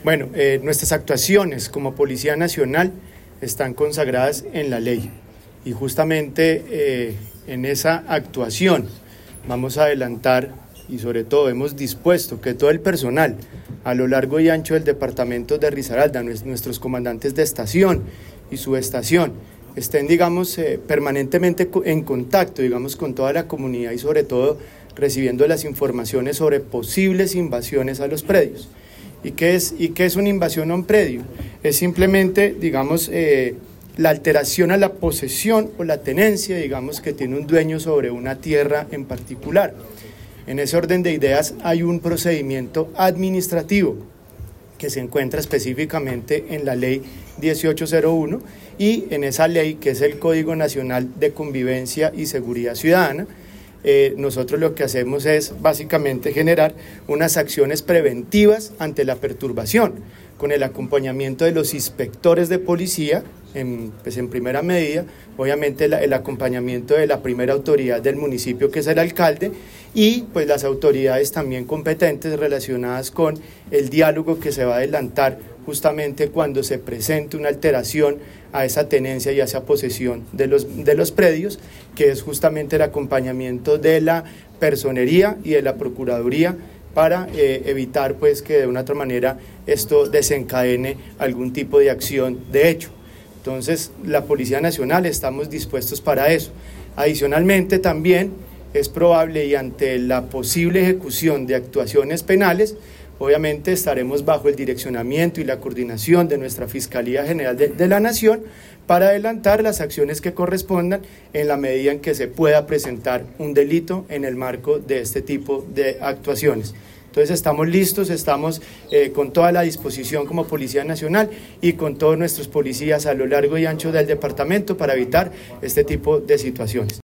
Bueno, nuestras actuaciones como Policía Nacional están consagradas en la ley y justamente en esa actuación vamos a adelantar y sobre todo hemos dispuesto que todo el personal a lo largo y ancho del departamento de Risaralda, nuestros comandantes de estación y subestación, estén, permanentemente en contacto, con toda la comunidad y sobre todo recibiendo las informaciones sobre posibles invasiones a los predios. ¿Y qué es una invasión a un predio? Es simplemente, la alteración a la posesión o la tenencia, que tiene un dueño sobre una tierra en particular. En ese orden de ideas hay un procedimiento administrativo que se encuentra específicamente en la ley 1801 y en esa ley que es el Código Nacional de Convivencia y Seguridad Ciudadana. Nosotros lo que hacemos es básicamente generar unas acciones preventivas ante la perturbación, con el acompañamiento de los inspectores de policía, en primera medida, obviamente el acompañamiento de la primera autoridad del municipio, que es el alcalde, y pues las autoridades también competentes relacionadas con el diálogo que se va a adelantar justamente cuando se presente una alteración a esa tenencia y a esa posesión de los predios, que es justamente el acompañamiento de la personería y de la procuraduría para evitar pues que de una otra manera esto desencadene algún tipo de acción de hecho. Entonces, la Policía Nacional estamos dispuestos para eso. Adicionalmente, también es probable y ante la posible ejecución de actuaciones penales, obviamente estaremos bajo el direccionamiento y la coordinación de nuestra Fiscalía General de la Nación para adelantar las acciones que correspondan en la medida en que se pueda presentar un delito en el marco de este tipo de actuaciones. Entonces estamos listos, estamos con toda la disposición como Policía Nacional y con todos nuestros policías a lo largo y ancho del departamento para evitar este tipo de situaciones.